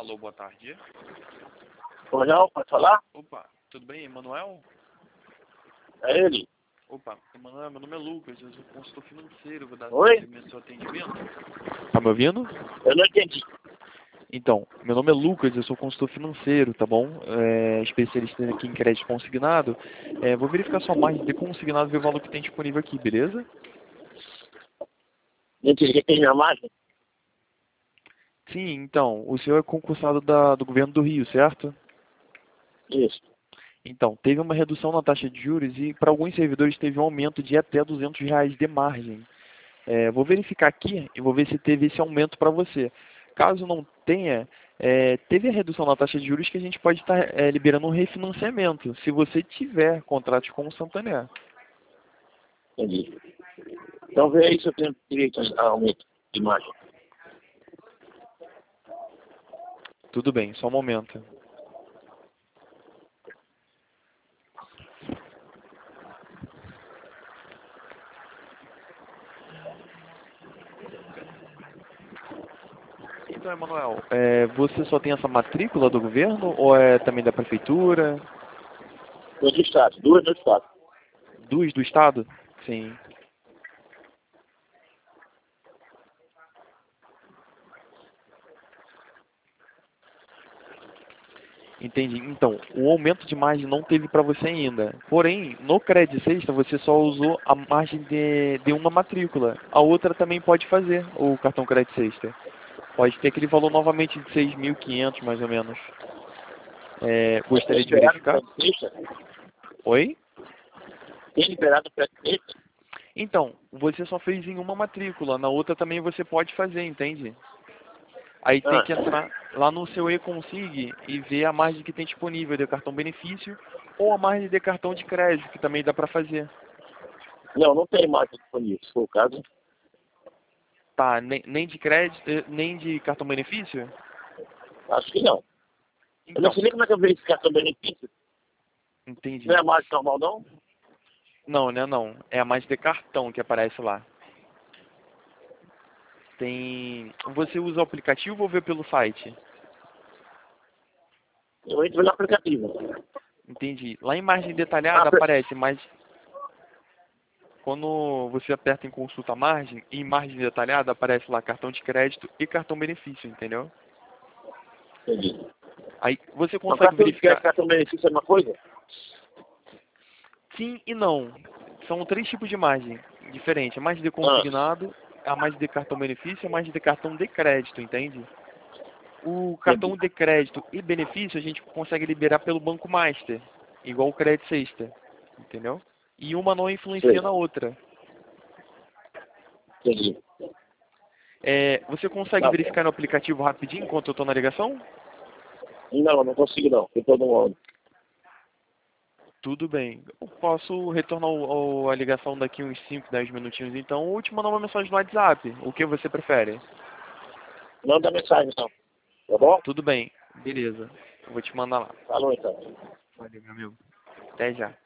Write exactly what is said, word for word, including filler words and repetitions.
Alô, boa tarde. Coronel, pode falar? Opa, tudo bem, Emanuel? É ele? Opa, Emanuel, meu nome é Lucas, eu sou consultor financeiro, vou dar Oi? seguimento ao seu atendimento. Tá me ouvindo? Eu não entendi. Então, meu nome é Lucas, eu sou consultor financeiro, tá bom? É, especialista aqui em crédito consignado. É, vou verificar sua margem de consignado e ver o valor que tem disponível aqui, beleza? Não entendi que tem minha margem? Sim, então, o senhor é concursado da, do governo do Rio, certo? Isso. Então, teve uma redução na taxa de juros e para alguns servidores teve um aumento de até duzentos reais de margem. É, vou verificar aqui e vou ver se teve esse aumento para você. Caso não tenha, é, teve a redução na taxa de juros que a gente pode estar é, liberando um refinanciamento, se você tiver contratos com o Santander. Entendi. Então vê aí se eu tenho direito a aumento de margem. Tudo bem, só um momento. Então, Emanuel, é, você só tem essa matrícula do governo ou é também da prefeitura? Dois do Estado. Duas do Estado. Duas do Estado? Sim. Entendi. Então, o aumento de margem não teve para você ainda. Porém, no Crédito Sexta, você só usou a margem de, de uma matrícula. A outra também pode fazer, o cartão Crédito Sexta. Pode ter aquele valor novamente de seis mil e quinhentos, mais ou menos. É, Tem gostaria de liberado verificar? para sexta? Oi? Tem liberado para sexta? Então, você só fez em uma matrícula. Na outra também você pode fazer, entende? Aí tem Ah, que entrar lá no seu e-consig e ver a margem que tem disponível de cartão benefício ou a margem de cartão de crédito, que também dá para fazer. não, não tem margem disponível, se for o caso. Tá, nem, nem de crédito, eh, nem de cartão benefício? Acho que não. Eu não Então, sei nem como é que eu verifico cartão benefício. Não entendi. é margem normal, não? Não, né, não. É a margem de cartão que aparece lá. Tem... Você usa o aplicativo ou vê pelo site? Eu entro no aplicativo. Entendi. Lá em margem Ah, detalhada per- aparece, mas quando você aperta em consulta margem, em margem detalhada aparece lá cartão de crédito e cartão benefício, entendeu? entendi. Aí você Então, consegue cartão de crédito, verificar cartão benefício é uma coisa? sim e não. São três tipos de margem diferentes. A margem de Ah, consignado, a margem de cartão benefício e a margem de cartão de crédito, entende? O entendi. cartão de crédito e benefício a gente consegue liberar pelo Banco Master, igual o Crédito Sexta, entendeu? E uma não influencia Sei. na outra. Entendi. É, você consegue Tá bom. verificar no aplicativo rapidinho enquanto eu estou na ligação? Não, não consigo não. Eu tô no ônibus. Tudo bem. Eu posso retornar o- o- a ligação daqui uns cinco, dez minutinhos então, ou te mandar uma mensagem no WhatsApp. O que você prefere? Manda mensagem então. Tá bom? Tudo bem. Beleza. Eu vou te mandar lá. Falou então. Valeu, meu amigo. Até já.